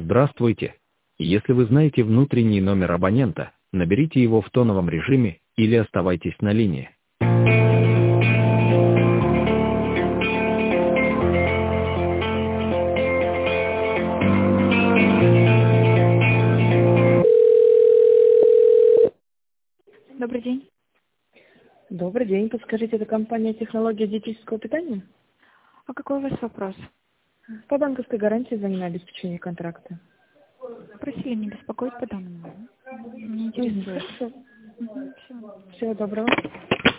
Здравствуйте. Если вы знаете внутренний номер абонента, наберите его в тоновом режиме или оставайтесь на линии. Добрый день. Добрый день. Подскажите, это компания технологии диетического питания? А какой у вас вопрос? По банковской гарантии за обеспечение контракта. Просили не беспокоить по данному. Не интересует. Хорошо. Все. Всего доброго.